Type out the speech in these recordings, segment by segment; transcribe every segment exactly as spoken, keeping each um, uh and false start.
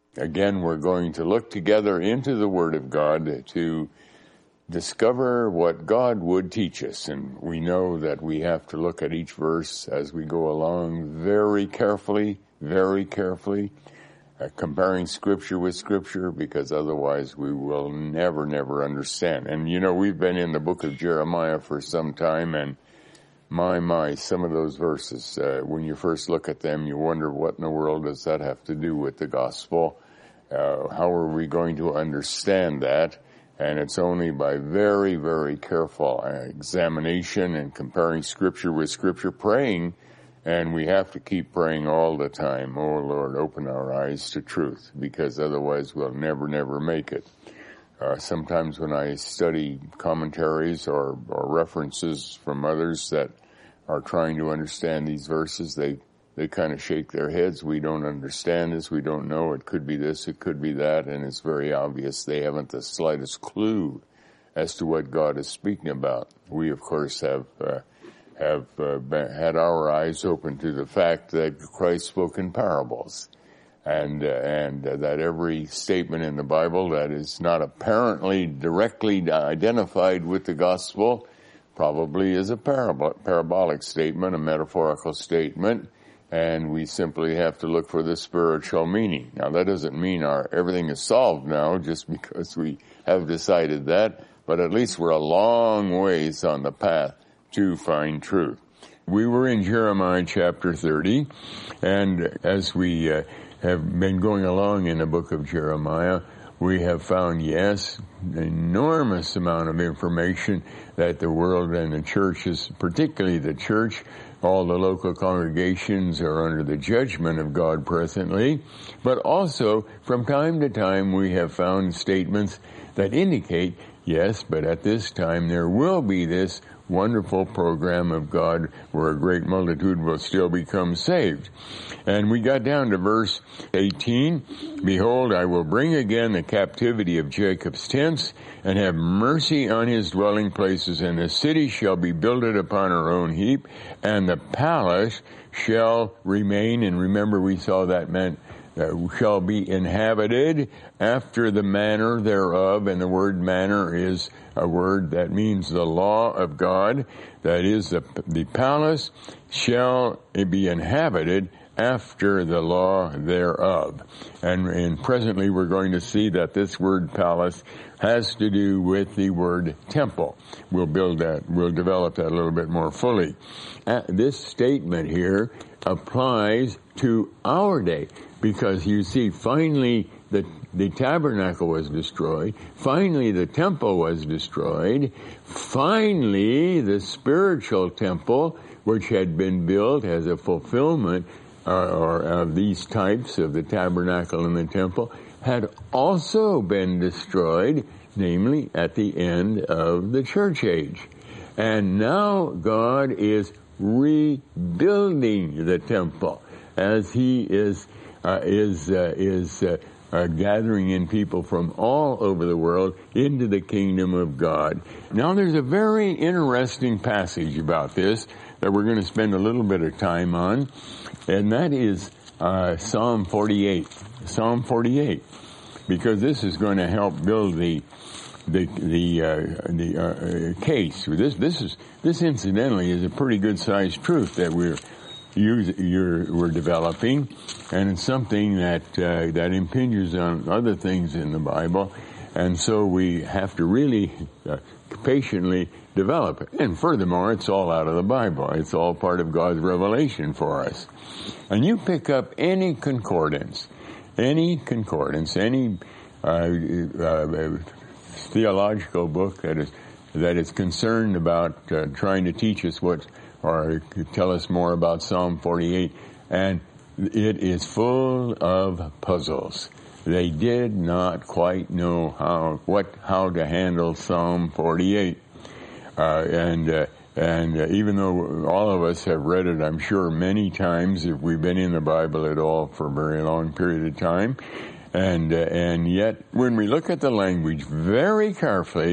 Again, we're going to look together into the Word of God to discover what God would teach us. And we know that we have to look at each verse as we go along very carefully, very carefully, uh, comparing Scripture with Scripture, because otherwise we will never, never understand. And, you know, we've been in the book of Jeremiah for some time, and my, my, some of those verses, uh, when you first look at them, you wonder what in the world does that have to do with the gospel? Uh, how are we going to understand that? And it's only by very, very careful examination and comparing Scripture with Scripture, praying, and we have to keep praying all the time. Oh, Lord, open our eyes to truth, because otherwise we'll never, never make it. Uh, sometimes when I study commentaries or, or references from others that are trying to understand these verses, they, they kind of shake their heads. We don't understand this. We don't know. It could be this. It could be that. And it's very obvious they haven't the slightest clue as to what God is speaking about. We, of course, have, uh, have, uh, had our eyes open to the fact that Christ spoke in parables. And, uh, and uh, that every statement in the Bible that is not apparently directly identified with the gospel probably is a parabol- parabolic statement, a metaphorical statement, and we simply have to look for the spiritual meaning. Now, that doesn't mean our everything is solved now just because we have decided that, but at least we're a long ways on the path to find truth. We were in Jeremiah chapter thirty, and as we uh, have been going along in the book of Jeremiah, we have found, yes, an enormous amount of information that the world and the churches, particularly the church, all the local congregations are under the judgment of God presently. But also, from time to time, we have found statements that indicate, yes, but at this time there will be this wonderful program of God where a great multitude will still become saved. And we got down to verse eighteen. Behold, I will bring again the captivity of Jacob's tents and have mercy on his dwelling places, and the city shall be builded upon her own heap, and the palace shall remain. And remember, we saw that meant Uh, shall be inhabited after the manner thereof, and the word manner is a word that means the law of God. That is, the, the palace shall be inhabited after the law thereof. And, and presently we're going to see that this word palace has to do with the word temple. We'll build that, we'll develop that a little bit more fully. Uh, this statement here applies to our day, because you see, finally the, the tabernacle was destroyed, finally the temple was destroyed, finally the spiritual temple, which had been built as a fulfillment uh, or of these types of the tabernacle and the temple, had also been destroyed, namely at the end of the church age. And now God is rebuilding the temple as he is uh, is uh, is uh, uh, gathering in people from all over the world into the kingdom of God. Now, there's a very interesting passage about this that we're going to spend a little bit of time on, and that is uh, Psalm forty-eight. Psalm forty-eight, because this is going to help build the the the uh, the uh, case. This this is this incidentally is a pretty good sized truth that we're use, you're we're developing, and it's something that uh, that impinges on other things in the Bible, and so we have to really uh, patiently develop it. And furthermore, it's all out of the Bible. It's all part of God's revelation for us. And you pick up any concordance, any concordance, any uh, uh, theological book that is that is concerned about uh, trying to teach us what or tell us more about Psalm forty-eight, and it is full of puzzles. They did not quite know how what how to handle Psalm forty-eight, uh, and uh, and uh, even though all of us have read it, I'm sure many times if we've been in the Bible at all for a very long period of time. And uh, and yet, when we look at the language very carefully,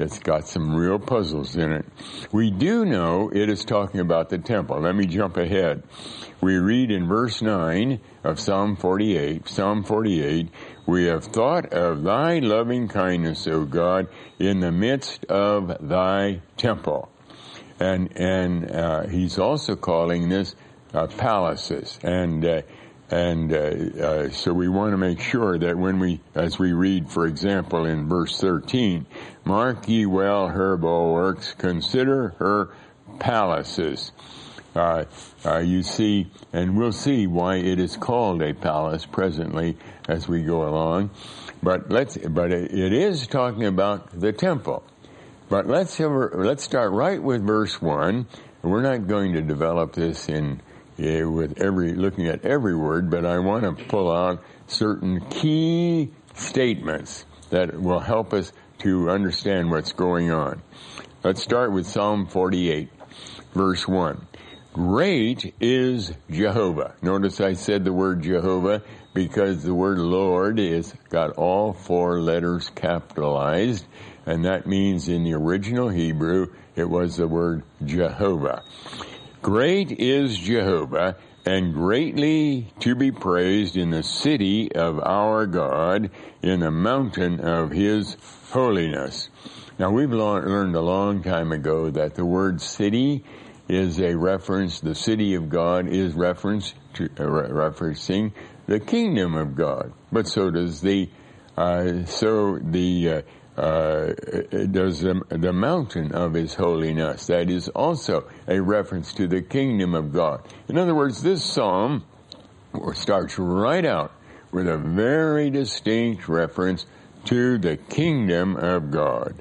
it's got some real puzzles in it. We do know it is talking about the temple. Let me jump ahead. We read in verse nine of Psalm forty-eight, Psalm forty-eight, we have thought of thy loving kindness, O God, in the midst of thy temple. And, and, uh, he's also calling this, uh, palaces. And, uh, and, uh, uh, so we want to make sure that when we, as we read, for example, in verse thirteen, mark ye well her bulwarks, consider her palaces. Uh, uh, you see, and we'll see why it is called a palace presently as we go along. But let's, but it, it is talking about the temple. But let's have, let's start right with verse one. We're not going to develop this in uh, with every looking at every word, but I want to pull out certain key statements that will help us to understand what's going on. Let's start with Psalm forty-eight, verse one. Great is Jehovah. Notice I said the word Jehovah because the word Lord is got all four letters capitalized, and that means in the original Hebrew it was the word Jehovah. Great is Jehovah, and greatly to be praised in the city of our God, in the mountain of his holiness. Now we've learned a long time ago that the word city is a reference, the city of God is reference to, uh, referencing the kingdom of God. But so does the, uh, so the, uh, uh, does the, the mountain of his holiness. That is also a reference to the kingdom of God. In other words, this psalm starts right out with a very distinct reference to the kingdom of God.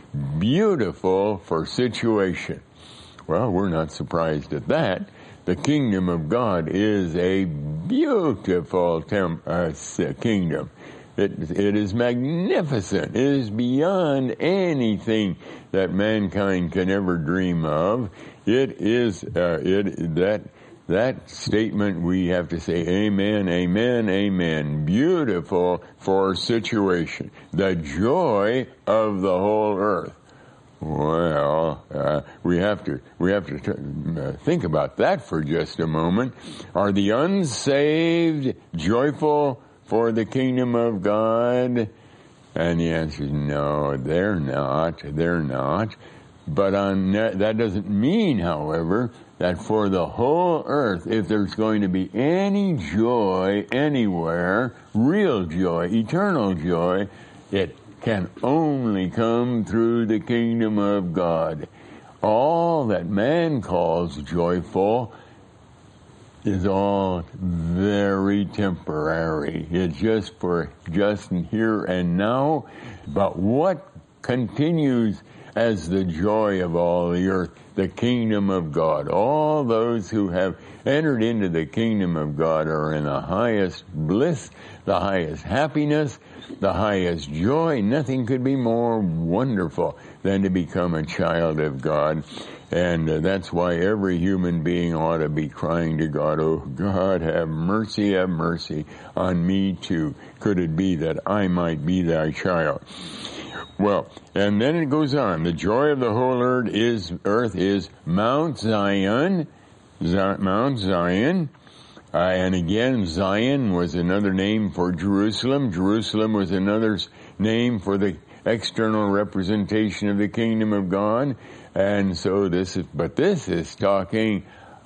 Beautiful for situation. Well, we're not surprised at that. The kingdom of God is a beautiful tem- uh, kingdom. It, it is magnificent. It is beyond anything that mankind can ever dream of. It is, uh, it, that, that statement we have to say, amen, amen, amen. Beautiful for situation. The joy of the whole earth. Well, uh, we have to, we have to t- uh, think about that for just a moment. Are the unsaved joyful for the kingdom of God? And the answer is no, they're not, they're not. But on that, that doesn't mean, however, that for the whole earth, if there's going to be any joy anywhere, real joy, eternal joy, it can only come through the kingdom of God. All that man calls joyful is all very temporary. It's just for just here and now. But what continues as the joy of all the earth? The kingdom of God. All those who have entered into the kingdom of God are in the highest bliss, the highest happiness, the highest joy. Nothing could be more wonderful than to become a child of God. And uh, that's why every human being ought to be crying to God, oh God, have mercy, have mercy on me too. Could it be that I might be thy child? Well, and then it goes on. The joy of the whole earth is, earth is Mount Zion, Z- Mount Zion. Uh, and again, Zion was another name for Jerusalem. Jerusalem was another name for the external representation of the kingdom of God. And so this is, but this is talking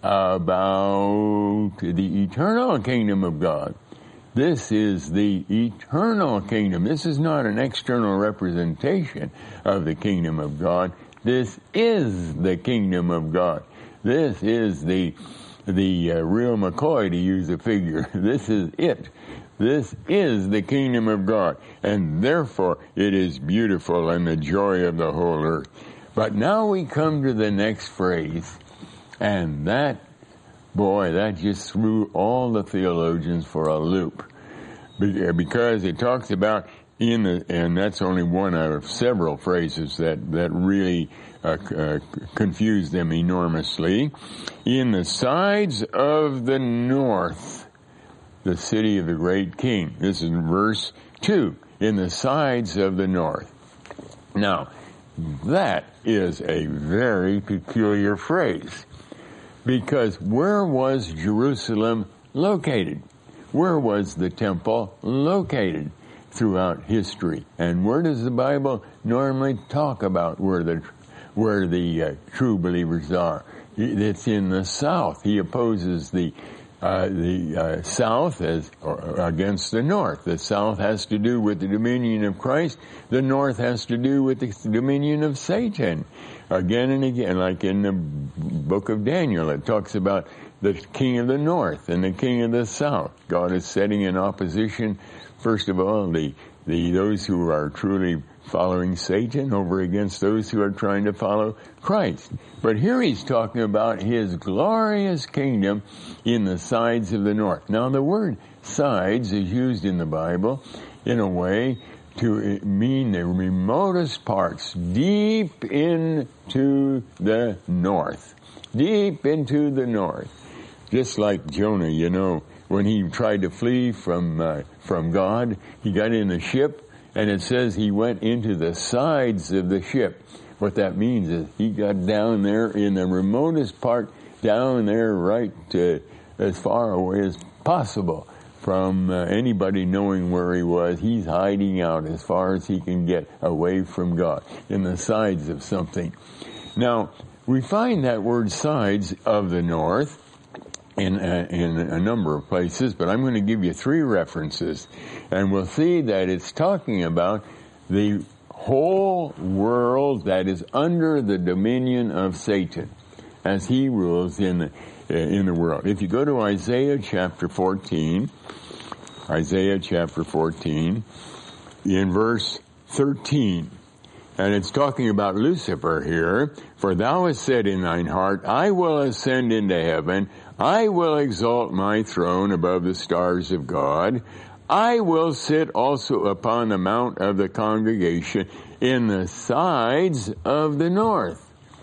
about the eternal kingdom of God. This is the eternal kingdom. This is not an external representation of the kingdom of God. This is the kingdom of God. This is the the uh, real McCoy, to use a figure. This is it. This is the kingdom of God. And therefore it is beautiful and the joy of the whole earth. But now we come to the next phrase, and that, boy, that just threw all the theologians for a loop. Because it talks about in the, and that's only one out of several phrases that, that really uh, uh, confuse them enormously. In the sides of the north, the city of the great king. This is verse two. In the sides of the north. Now, That is a very peculiar phrase, because where was Jerusalem located? Where was the temple located throughout history? And where does the Bible normally talk about where the where the uh, true believers are? It's in the south. He opposes the uh, the uh, south as or against the north. The south has to do with the dominion of Christ. The north has to do with the dominion of Satan. Again and again, like in the book of Daniel, it talks about the king of the north and the king of the south. God is setting in opposition, first of all, the, the those who are truly following Satan over against those who are trying to follow Christ. But here he's talking about his glorious kingdom in the sides of the north. Now the word sides is used in the Bible in a way to mean the remotest parts, deep into the north. Deep into the north. Just like Jonah, you know, when he tried to flee from uh, from God, he got in the ship, and it says he went into the sides of the ship. What that means is he got down there in the remotest part, down there right uh, as far away as possible from uh, anybody knowing where he was. He's hiding out as far as he can get away from God, in the sides of something. Now, we find that word sides of the north in a, in a number of places, but I'm going to give you three references, and we'll see that it's talking about the whole world that is under the dominion of Satan as he rules in the, in the world. If you go to Isaiah chapter fourteen, Isaiah chapter fourteen, in verse thirteen, and it's talking about Lucifer here. For thou hast said in thine heart, I will ascend into heaven, I will exalt my throne above the stars of God, I will sit also upon the mount of the congregation in the sides of the north.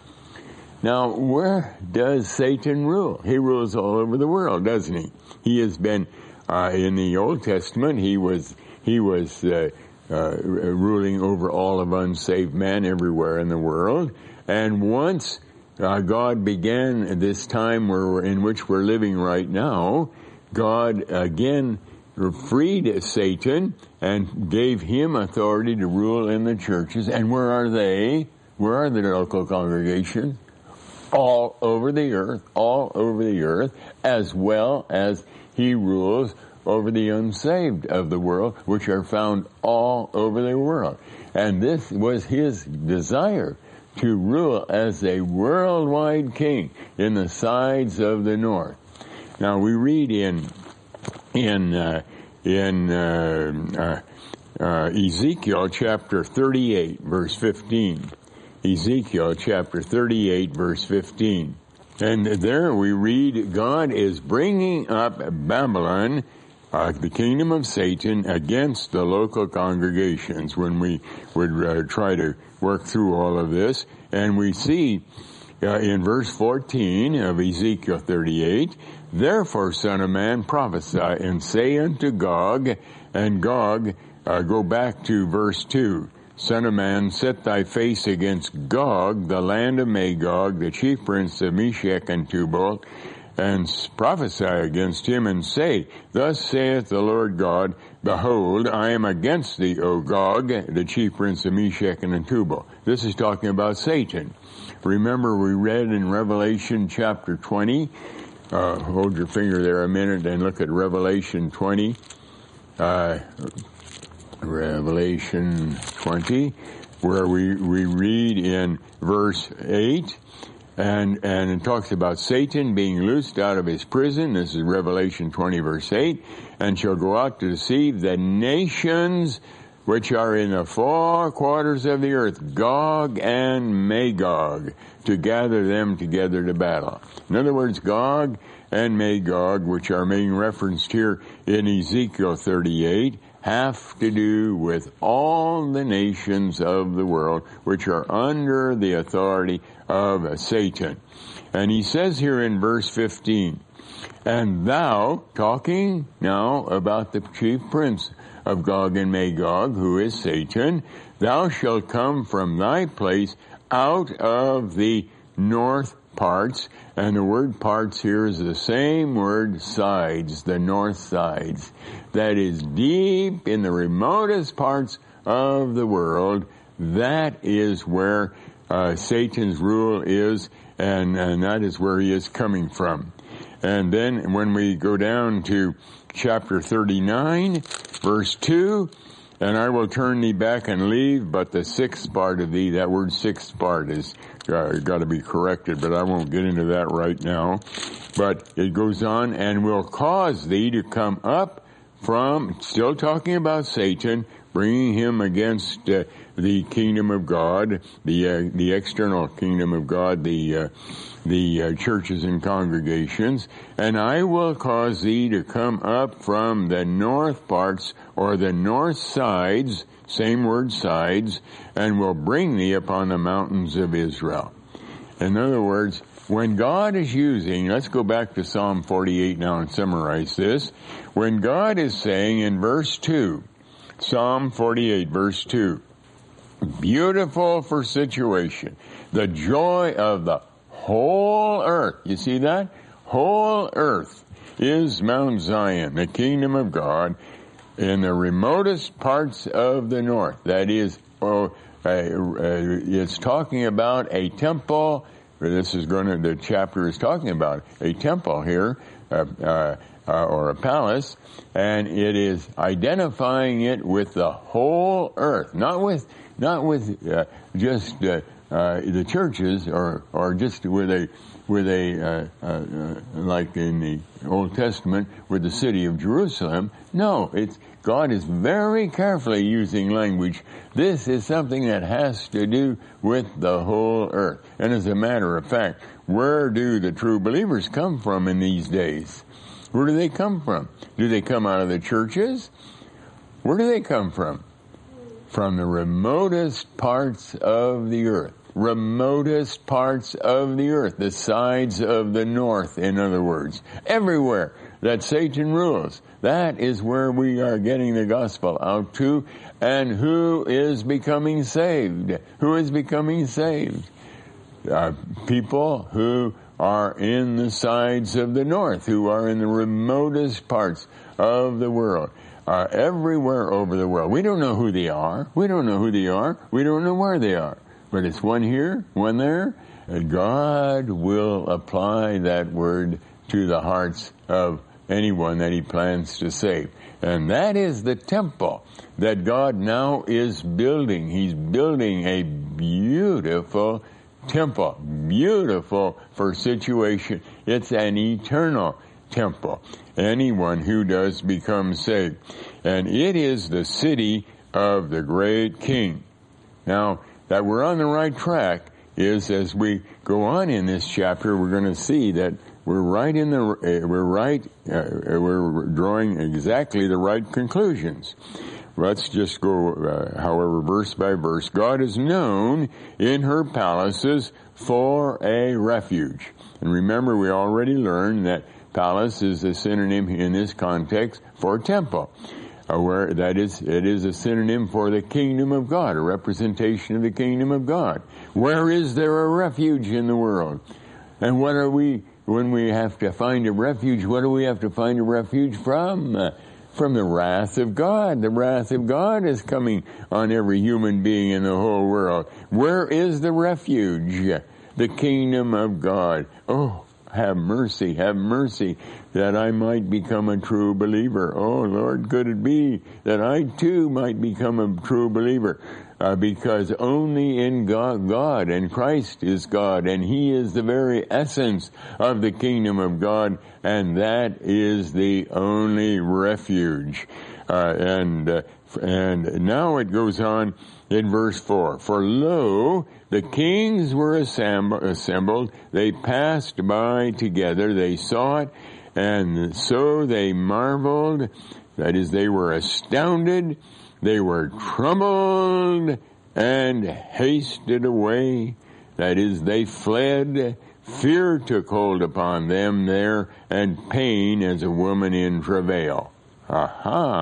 Now, where does Satan rule? He rules all over the world, doesn't he? He has been, uh, in the Old Testament, he was, he was, uh, Uh, ruling over all of unsaved men everywhere in the world. And once uh, God began this time where in which we're living right now, God again freed Satan and gave him authority to rule in the churches. And where are they? Where are the local congregations? All over the earth, all over the earth, as well as he rules over the unsaved of the world, which are found all over the world. And this was his desire, to rule as a worldwide king in the sides of the north. Now we read in in uh, in uh, uh, uh, Ezekiel chapter thirty-eight, verse fifteen. Ezekiel chapter thirty-eight, verse fifteen. And there we read, God is bringing up Babylon, Uh, the kingdom of Satan, against the local congregations, when we would uh, try to work through all of this. And we see uh, in verse fourteen of Ezekiel thirty-eight, therefore, son of man, prophesy and say unto Gog, and Gog, uh, go back to verse two, son of man, set thy face against Gog, the land of Magog, the chief prince of Meshech and Tubal, and prophesy against him, and say, thus saith the Lord God, behold, I am against thee, O Gog, the chief prince of Meshech and Tubal. This is talking about Satan. Remember, we read in Revelation chapter twenty, uh, hold your finger there a minute and look at Revelation twenty, uh, Revelation twenty, where we, we read in verse eight, And, and it talks about Satan being loosed out of his prison. This is Revelation twenty, verse eight. And shall go out to deceive the nations which are in the four quarters of the earth, Gog and Magog, to gather them together to battle. In other words, Gog and Magog, which are being referenced here in Ezekiel thirty-eight, have to do with all the nations of the world which are under the authority of Satan. And he says here in verse fifteen, and thou, talking now about the chief prince of Gog and Magog, who is Satan, thou shalt come from thy place out of the north parts. And the word parts here is the same word sides, the north sides. That is deep in the remotest parts of the world. That is where uh, Satan's rule is, and, and that is where he is coming from. And then when we go down to chapter thirty-nine, verse two, and I will turn thee back and leave, but the sixth part of thee, that word sixth part is uh, got to be corrected, but I won't get into that right now. But it goes on, and will cause thee to come up from, still talking about Satan, bringing him against uh, the kingdom of God, the uh, the external kingdom of God, the uh, the uh, churches and congregations, and I will cause thee to come up from the north parts, or the north sides, same word sides, and will bring thee upon the mountains of Israel. In other words, when God is using, let's go back to Psalm forty-eight now and summarize this. When God is saying in verse two, Psalm forty-eight, verse two, beautiful for situation, the joy of the whole earth. You see that? Whole earth is Mount Zion, the kingdom of God, in the remotest parts of the north. That is, oh, uh, uh, it's talking about a temple. This is going to, the chapter is talking about a temple here, uh, uh, uh, or a palace, and it is identifying it with the whole earth, not with, not with uh, just uh, uh, the churches, or or just with a with a uh, uh, uh, like in the Old Testament with the city of Jerusalem. No, it's God is very carefully using language. This is something that has to do with the whole earth. And as a matter of fact, where do the true believers come from in these days? Where do they come from? Do they come out of the churches? Where do they come from? From the remotest parts of the earth. Remotest parts of the earth. The sides of the north, in other words. Everywhere that Satan rules. That is where we are getting the gospel out to. And who is becoming saved? Who is becoming saved? Uh, people who are in the sides of the north, who are in the remotest parts of the world, are everywhere over the world. We don't know who they are. We don't know who they are. We don't know where they are. But it's one here, one there, and God will apply that word to the hearts of anyone that he plans to save. And that is the temple that God now is building. He's building a beautiful temple, beautiful for situation. It's an eternal temple. Anyone who does become saved. And it is the city of the great King. Now, that we're on the right track is, as we go on in this chapter, we're going to see that we're right in the, uh, we're right, uh, we're drawing exactly the right conclusions. Let's just go, uh, however, verse by verse. God is known in her palaces for a refuge. And remember, we already learned that palace is a synonym in this context for temple. Uh, where that is, it is a synonym for the kingdom of God, a representation of the kingdom of God. Where is there a refuge in the world? And what are we, when we have to find a refuge, what do we have to find a refuge from? Uh, from the wrath of God. The wrath of God is coming on every human being in the whole world. Where is the refuge? The kingdom of God. Oh, have mercy, have mercy, that I might become a true believer. Oh, Lord, could it be that I too might become a true believer? Uh, because only in God, God and Christ is God, and He is the very essence of the kingdom of God, and that is the only refuge. Uh, and uh, and now it goes on in verse four. For lo, the kings were assemb- assembled, they passed by together, they saw it, and so they marveled, that is, they were astounded, they were troubled, and hasted away, that is, they fled. Fear took hold upon them there, and pain as a woman in travail. Aha!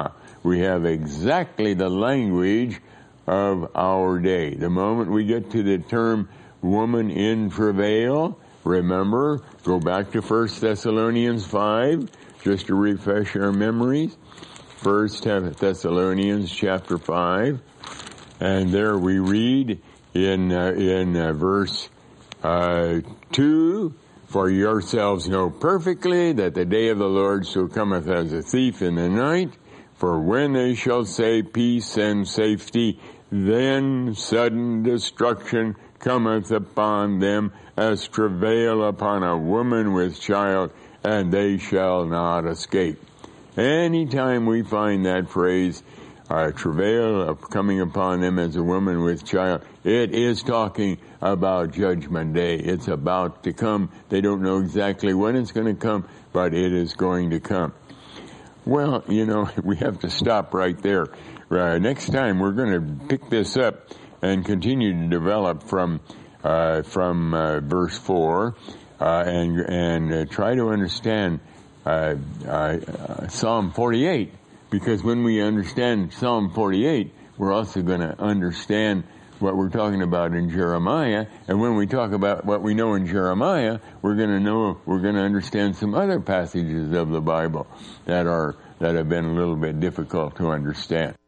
we have exactly the language of our day. The moment we get to the term woman in travail, remember, go back to First Thessalonians five, just to refresh our memories. First Thessalonians chapter five, and there we read in uh, in uh, verse uh, two, for yourselves know perfectly that the day of the Lord so cometh as a thief in the night. For when they shall say peace and safety, then sudden destruction cometh upon them as travail upon a woman with child, and they shall not escape. Anytime we find that phrase, uh, travail coming upon them as a woman with child, it is talking about Judgment Day. It's about to come. They don't know exactly when it's going to come, but it is going to come. Well, you know, we have to stop right there. Uh, next time we're going to pick this up and continue to develop from uh, from uh, verse four uh, and and uh, try to understand uh, uh, Psalm forty-eight, because when we understand Psalm forty-eight, we're also going to understand what we're talking about in Jeremiah, and when we talk about what we know in Jeremiah, we're going to know we're going to understand some other passages of the Bible that are that have been a little bit difficult to understand.